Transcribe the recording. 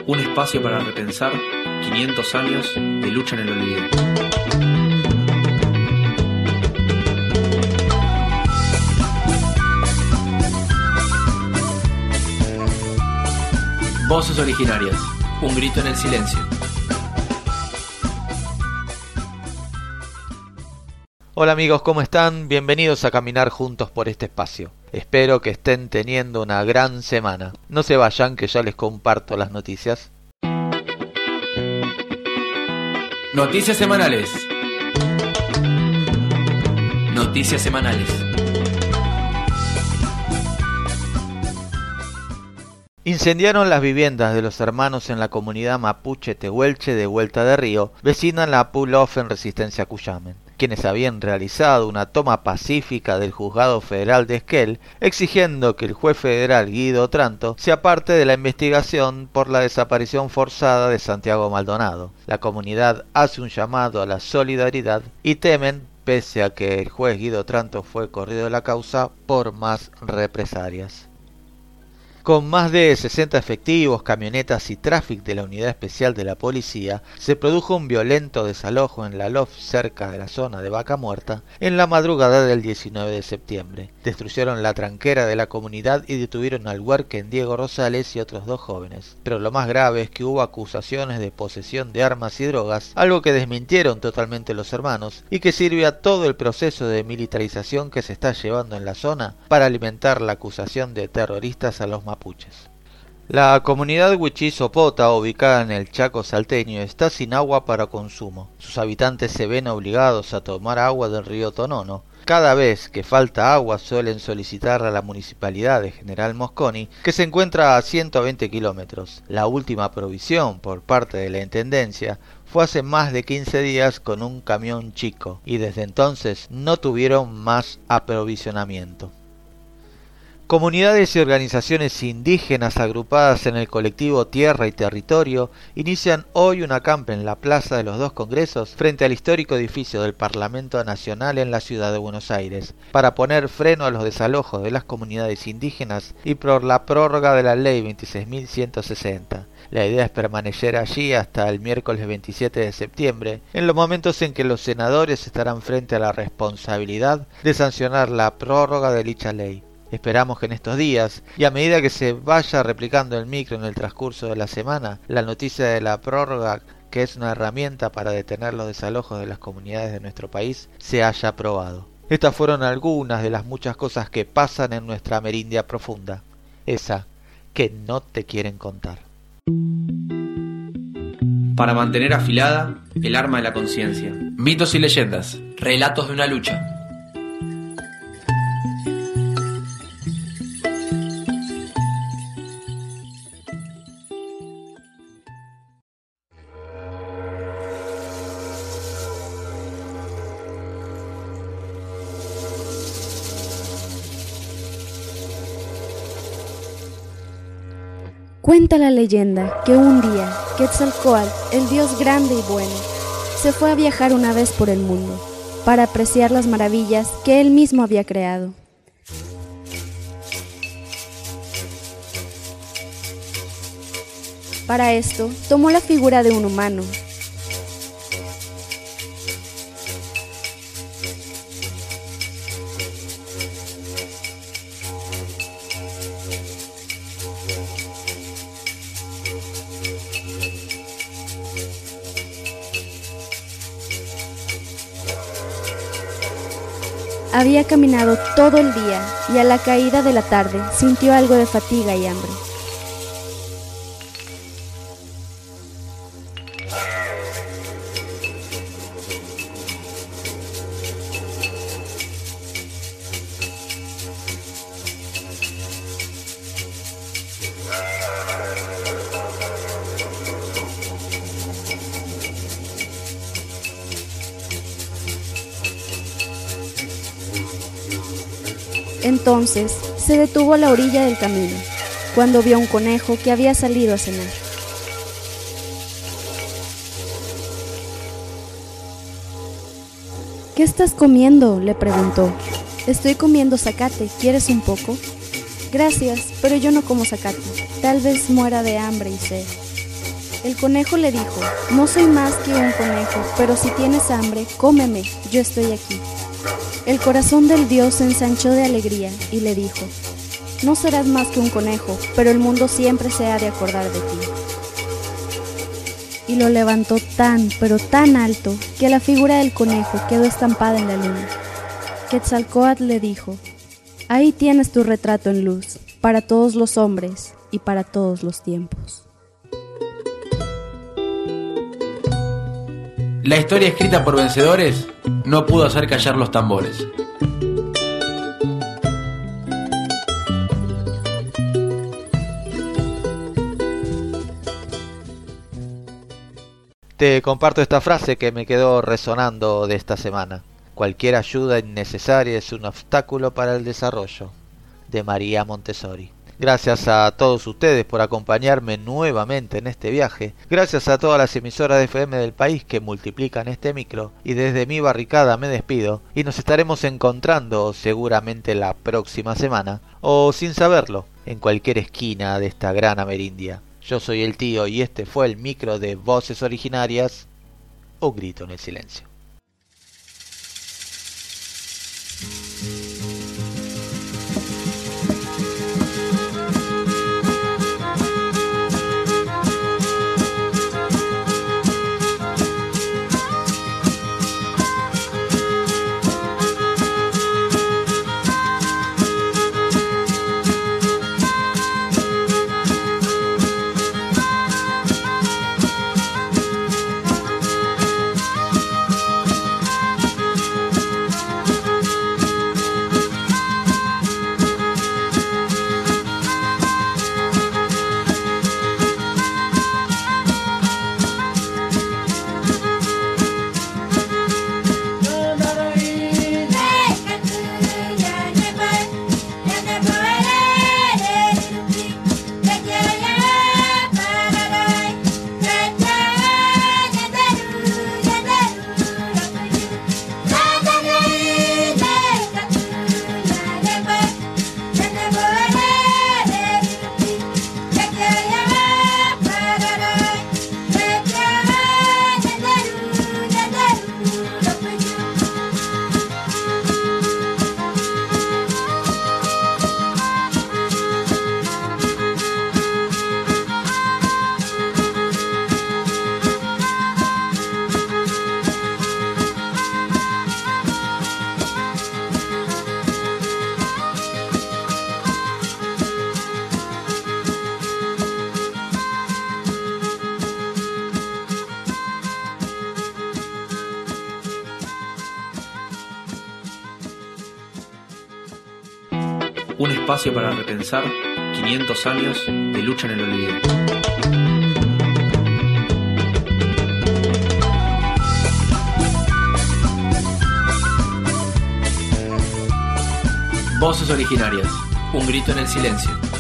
Un espacio para repensar 500 años de lucha en el olvido. Voces originarias. Un grito en el silencio. Hola amigos, ¿cómo están? Bienvenidos a caminar juntos por este espacio. Espero que estén teniendo una gran semana. No se vayan, que ya les comparto las noticias. Noticias semanales. Noticias semanales. Incendiaron las viviendas de los hermanos en la comunidad mapuche Tehuelche de Vuelta de Río, vecina a la Pull-Off en Resistencia Cuyamen, quienes habían realizado una toma pacífica del Juzgado Federal de Esquel, exigiendo que el juez federal Guido Otranto sea parte de la investigación por la desaparición forzada de Santiago Maldonado. La comunidad hace un llamado a la solidaridad y temen, pese a que el juez Guido Otranto fue corrido de la causa, por más represalias. Con más de 60 efectivos, camionetas y tráfico de la Unidad Especial de la Policía, se produjo un violento desalojo en la LOF cerca de la zona de Vaca Muerta en la madrugada del 19 de septiembre. Destruyeron la tranquera de la comunidad y detuvieron al huerquen Diego Rosales y otros 2 jóvenes. Pero lo más grave es que hubo acusaciones de posesión de armas y drogas, algo que desmintieron totalmente los hermanos y que sirve a todo el proceso de militarización que se está llevando en la zona para alimentar la acusación de terroristas a los mapuches. La comunidad Huichí-Sopota, ubicada en el Chaco salteño, está sin agua para consumo. Sus habitantes se ven obligados a tomar agua del río Tonono. Cada vez que falta agua suelen solicitar a la municipalidad de General Mosconi, que se encuentra a 120 kilómetros. La última provisión por parte de la Intendencia fue hace más de 15 días con un camión chico, y desde entonces no tuvieron más aprovisionamiento. Comunidades y organizaciones indígenas agrupadas en el colectivo Tierra y Territorio inician hoy un acampe en la Plaza de los 2 Congresos frente al histórico edificio del Parlamento Nacional en la ciudad de Buenos Aires para poner freno a los desalojos de las comunidades indígenas y por la prórroga de la Ley 26.160. La idea es permanecer allí hasta el miércoles 27 de septiembre, en los momentos en que los senadores estarán frente a la responsabilidad de sancionar la prórroga de dicha ley. Esperamos que en estos días, y a medida que se vaya replicando el micro en el transcurso de la semana, la noticia de la prórroga, que es una herramienta para detener los desalojos de las comunidades de nuestro país, se haya aprobado. Estas fueron algunas de las muchas cosas que pasan en nuestra Amerindia profunda, esa que no te quieren contar. Para mantener afilada el arma de la conciencia. Mitos y leyendas. Relatos de una lucha. Cuenta la leyenda que un día Quetzalcóatl, el dios grande y bueno, se fue a viajar una vez por el mundo para apreciar las maravillas que él mismo había creado. Para esto, tomó la figura de un humano. Había caminado todo el día y a la caída de la tarde sintió algo de fatiga y hambre. Entonces se detuvo a la orilla del camino, cuando vio un conejo que había salido a cenar. ¿Qué estás comiendo?, le preguntó. Estoy comiendo zacate, ¿quieres un poco? Gracias, pero yo no como zacate, tal vez muera de hambre y sed. El conejo le dijo: no soy más que un conejo, pero si tienes hambre, cómeme, yo estoy aquí. El corazón del dios se ensanchó de alegría y le dijo: no serás más que un conejo, pero el mundo siempre se ha de acordar de ti. Y lo levantó tan, pero tan alto, que la figura del conejo quedó estampada en la luna. Quetzalcóatl le dijo: ahí tienes tu retrato en luz, para todos los hombres y para todos los tiempos. La historia escrita por vencedores no pudo hacer callar los tambores. Te comparto esta frase que me quedó resonando de esta semana. Cualquier ayuda innecesaria es un obstáculo para el desarrollo. De María Montessori. Gracias a todos ustedes por acompañarme nuevamente en este viaje. Gracias a todas las emisoras de FM del país que multiplican este micro. Y desde mi barricada me despido y nos estaremos encontrando seguramente la próxima semana, o sin saberlo, en cualquier esquina de esta gran Amerindia. Yo soy el tío y este fue el micro de Voces Originarias, o Grito en el Silencio. Un espacio para repensar 500 años de lucha en el olvido. Voces Originarias. Un grito en el silencio.